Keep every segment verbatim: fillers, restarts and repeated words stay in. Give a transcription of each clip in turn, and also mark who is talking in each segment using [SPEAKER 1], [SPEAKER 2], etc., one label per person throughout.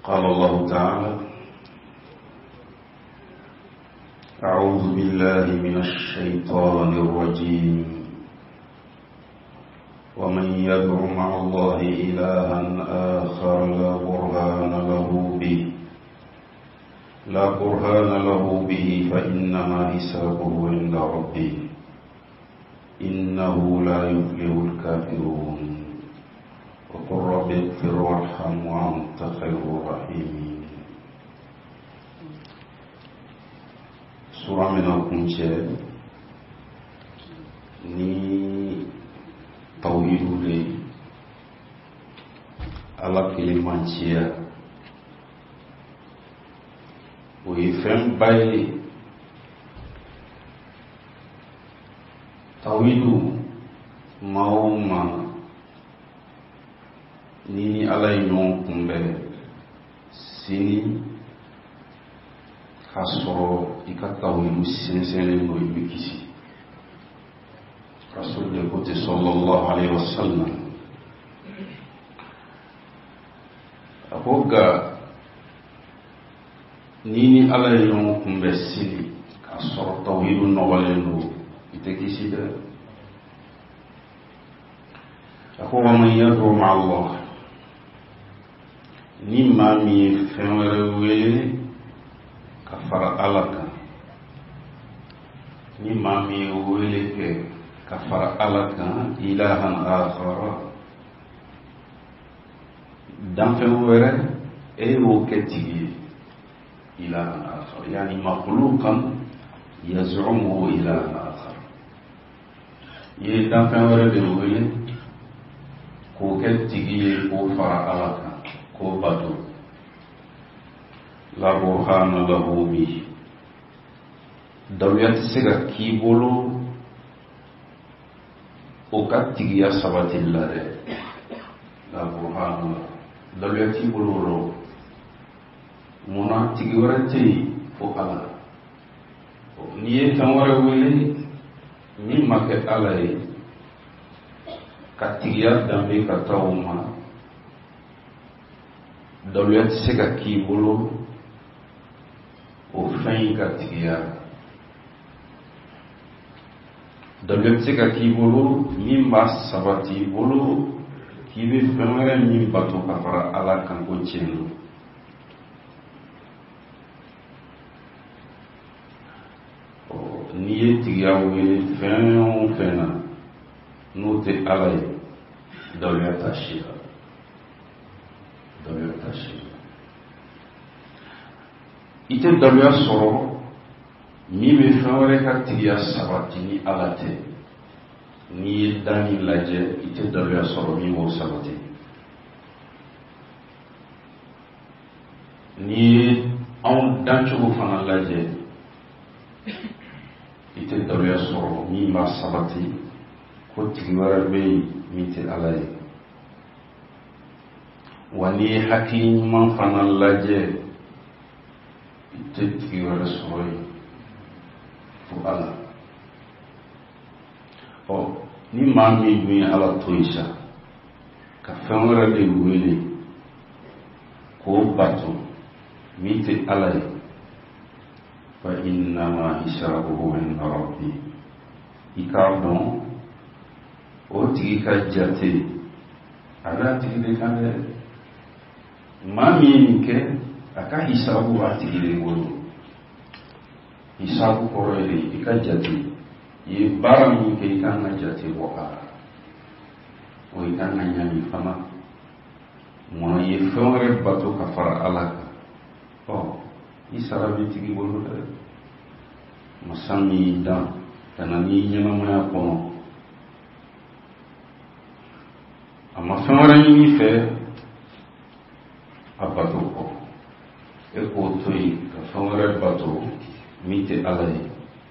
[SPEAKER 1] قال الله تعالى: أعوذ بالله من الشيطان الرجيم ومن يدع مع الله إلها آخر لا برهان له به لا برهان له به فإنما حسابه عند ربه إنه لا يفلح الكافرون وقل رب اغفر وارحم وأنت خير الراحمين. Surah mina kunce ni tauhidu le ala kilimancia o ifem bay tauhidu mauma ni ala yon kumbe sini kasoro ikatawilu sinsene no ibikisi rasul de kote sallallahu alaihi wasallam apoga nini ala yon kumbe sini kasoro tawilu no walendo itekisi de apoga man yadru ma Allah ni mami fenwere wele kafara alaka ni mami wele ke kafara alaka ilahan akhara dan fenwere e wo ketigi ilahan akhar yani makhluqan yaz'umu ilahan akhar ye dan fenwere de wele ko ketigi ko fara alaka ko batu la burhana lahu bi dawiyat siga kibolo o katigiya sabatilla de la burhana dawiyat kibolo ro mona tigi warati fo ala niye tamara wele ni make ala e katigiya dambe katawuma dawiyat siga kibolo o fɛn ka tigiya dawuya tɛ se ka k'i bolo min b'a sabati bolo k'i bɛ fɛn wɛrɛ min bato ka fara ala kan ko tiɲɛ don n'i ye tigiya wele fɛn o fɛn na n'o tɛ ala ye dawuya t'a si la dawuya t'a si la ite dawuya sɔrɔ min bɛ fɛn wɛrɛ ka tigiya sabati ni ala tɛ n'i ye dan min lajɛ ite dawuya sɔrɔ min b'o sabati n'i ye anw dancogo fana lajɛ ite dawuya sɔrɔ min b'a sabati ko tigi wɛrɛ bɛ yen min tɛ ala ye wa n'i ye hakili ɲuman fana lajɛ ite tigi wɛrɛ sɔrɔ yen fo ala ɔ ni maa min dun ye ala to yen sa ka fɛn wɛrɛ de wele k'o bato min tɛ ala ye fa innama hisabuhu inda rabbi i k'a dɔn o tigi ka jate a b'a tigi de kan dɛ maa min ye nin kɛ a ka hisabu a tigi de bolo hisabu kɔrɔ ye de i ka jate i ye baara min kɛ i kan ka jate bɔ a la o i kan ka ɲani fana munna i ye fɛn wɛrɛ bato ka fara ala kan ɔ i sara bɛ tigi bolo dɛ masa min y'i dan ka na n'i ɲɛnamaya kɔnɔ a ma fɛn wɛrɛ ɲini fɛ a bato kɔ e k'o to yen ka fɛn wɛrɛ bato min tɛ ala ye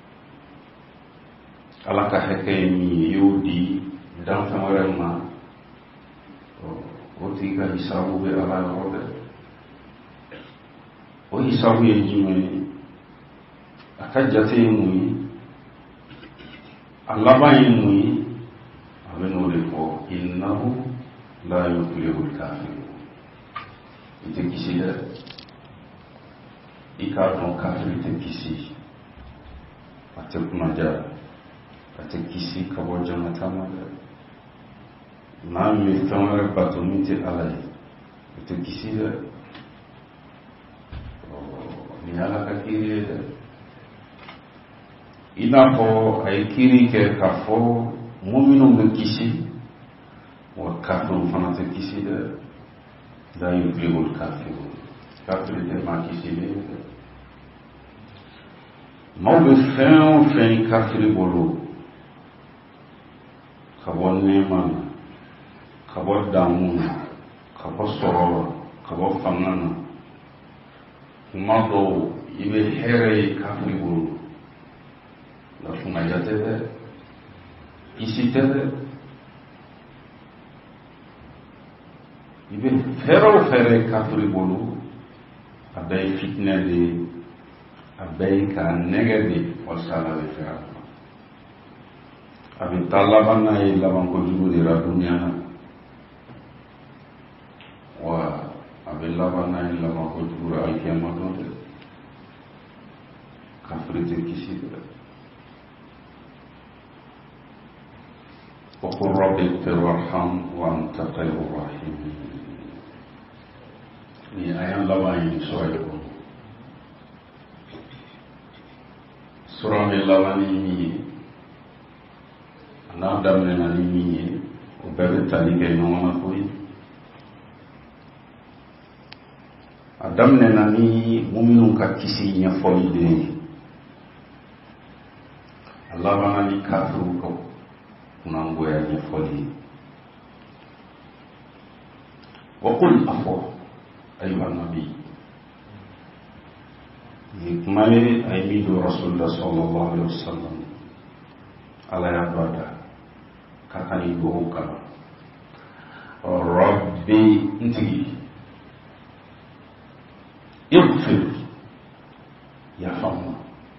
[SPEAKER 1] ala ka hakɛ ye min ye i y'o di dan fɛn wɛrɛ ma o tigi ka hisabu bɛ ala yɔrɔ dɛ o hisabu ye jumɛn ye a ka jate ye mun ye a laban ye mun ye a bɛ n'o de fɔ innahu la yuflihul kafirun ite kisi dɛ i k'a dɔn kafiri tɛ kisi, a tɛ kumaja, a tɛ kisi ka bɔ jamata ma dɛ. Maa min bɛ fɛn wɛrɛ bato min tɛ Ala ye, o tɛ kisi dɛ. Ni Ala ka kiiri ye dɛ. I n'a fɔ a ye kiiri kɛ k'a fɔ muminun bɛ kisi, wa kafiriw fana tɛ kisi dɛ. La yuflihul kafirun, kafiri tɛ maa kisi de. Maaw bɛ fɛn o fɛn kafiri bolo, ka bɔ nɛɛma na, ka bɔ damu na, ka bɔ sɔrɔ la, ka bɔ fanga na. Kuma dɔw i bɛ hɛrɛ ye kafiri bolo, lafungaja tɛ dɛ, kisi tɛ dɛ. I bɛ fɛrɛ o fɛrɛ kafiri bolo, a bɛɛ ye fitinɛ de ye, a bɛɛ ye k'a nɛgɛ de, walasa Ala bɛ fɛ a ma. A bɛ taa laban n'a ye laban kojugu de la duniya na, wa a bɛ laban n'a ye laban kojugu la alikiyama don dɛ. Kafiri tɛ kisi dɛ. wa qul rabbi ighfir warham wa anta khayrur rahimin. Ni ayat laban ini surah itu. Surah laban ini anak dan nenek ini ubah tadi ke nama koi. Adam nenek ini muminun kakisinya foli deh. Allah bangani kafir kau kunanggoyanya foli. Wa qul afwa ayuhan nabi. Hikmah aymidu Rasulullah sallallahu alaihi wasallam ala yabada kakani goka Rabbi inti ighfir ya fama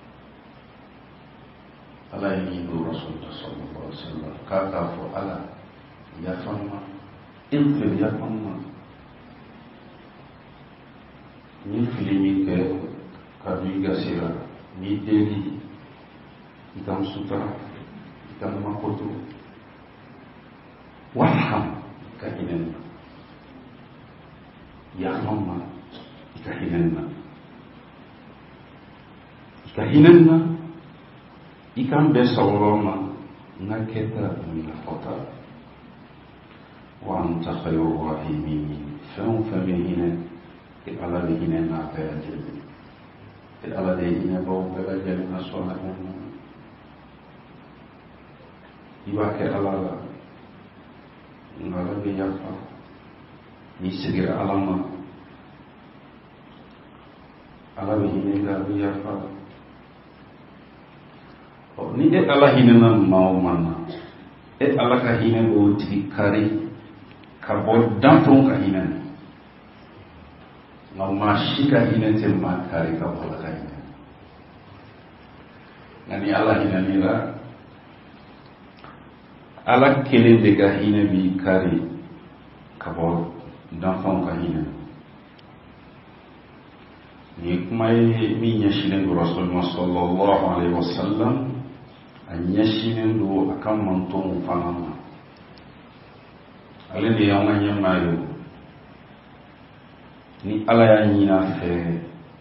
[SPEAKER 1] ala yamidu Rasulullah sallallahu alaihi wasallam kaka fu ala ya fama ighfir ya fama ni filimi ke kami gasira ni deli itam sutra itam makoto warham kahinenna ya mama kahinenna kahinenna ikan besawroma naketa minafota wa anta khayrur rahimin fa'um famihina ala dihina na kayajil ala dihina bau kayajil na sola iba ke ala ngala biyafa ni segera alama ala dihina ga biyafa ni e ala hinena mau mana e ala ka hina go tikari ka bo danton ka hina na mashika hina te makari ka bo ka hina ngani ala hina nira ala kele de ka hina bi kari ka bo danton ka hina ni kuma mi nyashine Rasulullah sallallahu alaihi wasallam anyashine ndo akan manton fanama ale de yawma nyamayo ni ala ya nyina fe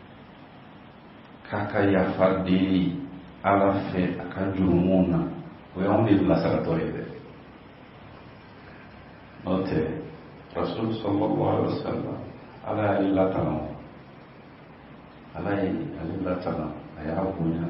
[SPEAKER 1] kaka ya fadi ala fe akajurumuna we only la salatoide note Rasul sallallahu alaihi wasallam ala illa tano ala illa tano aya abunya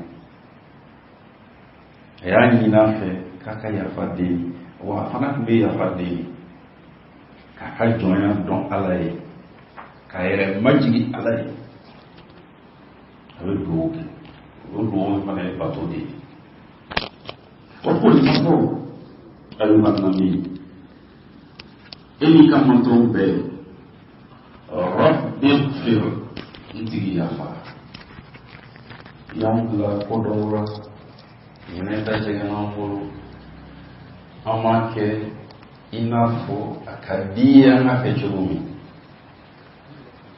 [SPEAKER 1] aya nyina fe kaka ya fadi wa fana be ya fadi kaka jonya don ala yi kayere majigi ala yi abe doke o do fana e bato de o ko ni ko alu manami eni kamanto be rabbi fir ndigi ya fa yang la kodora yuneta jegana mbolo amake inafo akadia na fechumi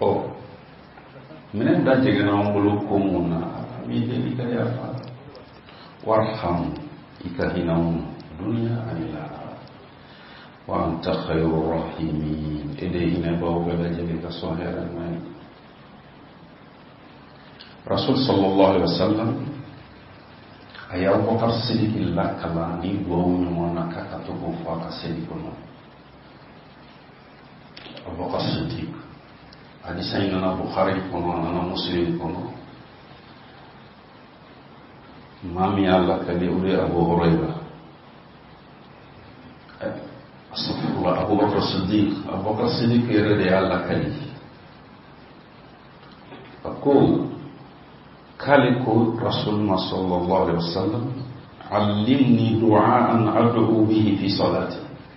[SPEAKER 1] o minen da jegena ngolo ko mona mi de ika ya fa warham ika hinam dunya anila wa anta khairur rahimin ede ina bawo ga jege ka sohera mai Rasul sallallahu alaihi wasallam aya Abubakar Siddiq illa kala ni go mona kaka to ko fa ka sedi kono Abubakar Siddiq hadis ini na Bukhari kono na Muslim kono mami Allah kali ule Abu Hurairah astagfirullah Abu Bakar Siddiq Abu Bakar Siddiq yere de Allah kali aku kali ko Rasulullah sallallahu alaihi wasallam allimni du'aan ad'u bihi fi salati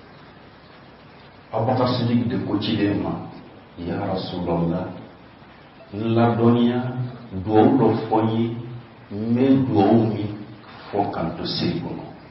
[SPEAKER 1] Abu Bakar Siddiq de ko ci dema ya Rasulullah la donia do do foni me do mi fo kan to sirko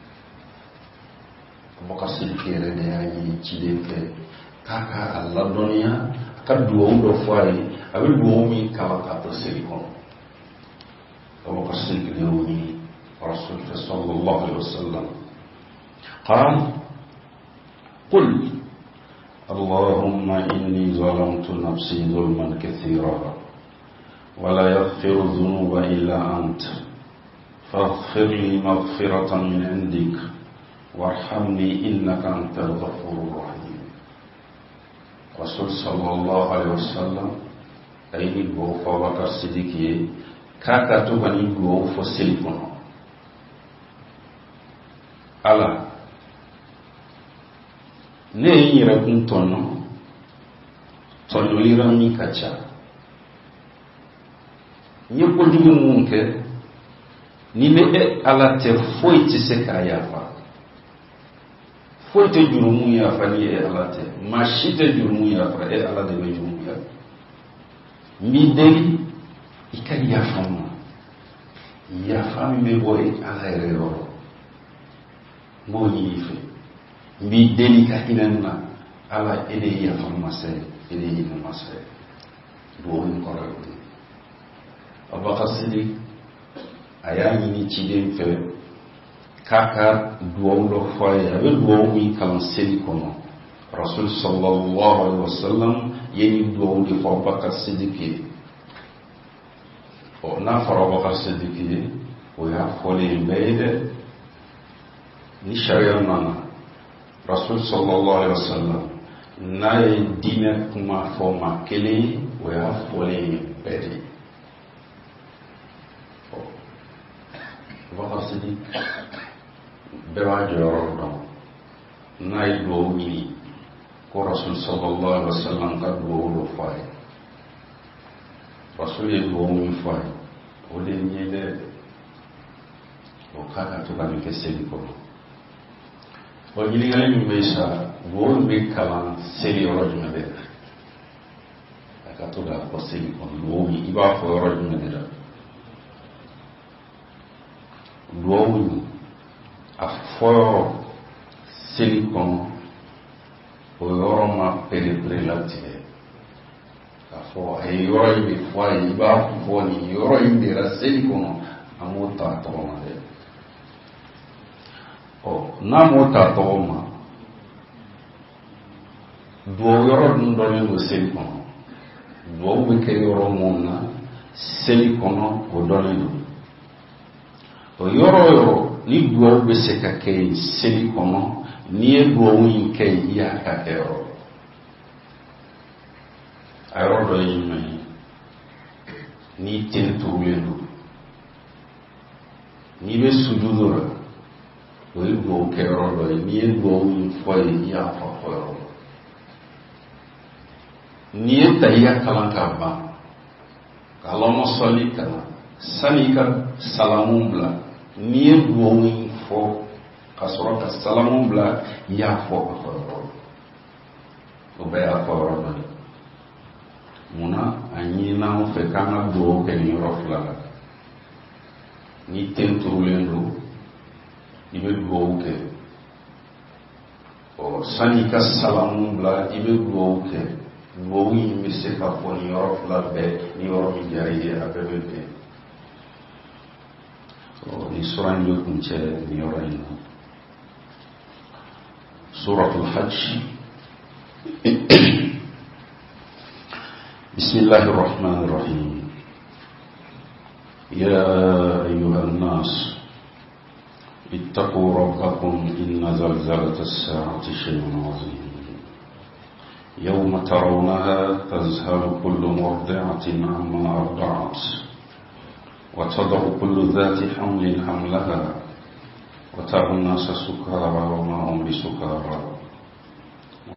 [SPEAKER 1] Abu Bakar Siddiq yere de ay ci de kaka Allah donia ka do do foi abi do mi kala ka to sirko Abu Bakar Siddiq yoni Rasul sallallahu alaihi wasallam قال قل اللهم إني ظلمت نفسي ظلما كثيرا ولا يغفر الذنوب إلا أنت فاغفر لي مغفرة من عندك وارحمني إنك أنت الغفور الرحيم رسول صلى الله عليه وسلم أي بوفا بكر صديقي كاكا تبني بوفا سلفنا على ne yira kun tonno tonno lira mi kacha ni ko digi munke ni ne e ala te foi ti se kaya fa foi te jurumu ya fa ni e ala te ma shite jurumu ya fa e ala de jurumu ya mi deli ikari ya fa mo ya fa mi me boy ala ere ro mo ni fe mbi deli ka inanna ala ede ya farmase ede ina masre do ni korado Abubakar Siddiq ayani ni chiden fe kaka duwo do foye abe duwo mi kan seli kono Rasul sallallahu alaihi wasallam yeni duwo di fo Abubakar Siddiq o na fara Abubakar Siddiq o ya fole mbede ni sharia nana Rasul sallallahu alaihi wasallam na dina kuma fo makele o ya fole bedi Abubakar Siddiq bewa joro don na do mi ko Rasul sallallahu alaihi wasallam ka do lo fay Rasul ye do mi fay o le nyele o kaka to kan ke seli ko o jili ngale mi mesa wo be kalan seli oro jumede aka to da ko seli ko wo mi iba fo oro jumede da wo mi a fo seli ko o oro ma pere pere latire a fo e oro mi fo iba fo ni oro mi ra seli ko amota to ma de o na mota to ma do yoro dun do ni seli kono do be ke yoro mona seli kono o do ni o yoro yoro ni do be se ka ke seli kono ni e do wi ke ya ka ero ayro do yi ni tin to welu ni be sujudura we go kero do ni go wi foi ya fa fo ni ta ya kalanka ba kalomo soli kala sanika salamun bla ni go wi fo kasoro ka salamun bla ya fo fo o be ya fo ro muna anyi na fe kana do ke ni ro fla ni tentu lendo ibe duwawuke o sani ka salamu bla ibe duwawuke Mowi misika for New York labbe New York jari abebe. So Israel yo kunche New York ino. Surah Al-Hajj. Bismillahirrahmanirrahim. Ya ayyuhan nas ittaqu rabbakum inna zalzalata as-sa'ati shay'un 'azim. يوم ترونها تذهل كل مرضعة عما أرضعت وتضع كل ذات حمل حملها وترى الناس سكارى وما هم بسكارى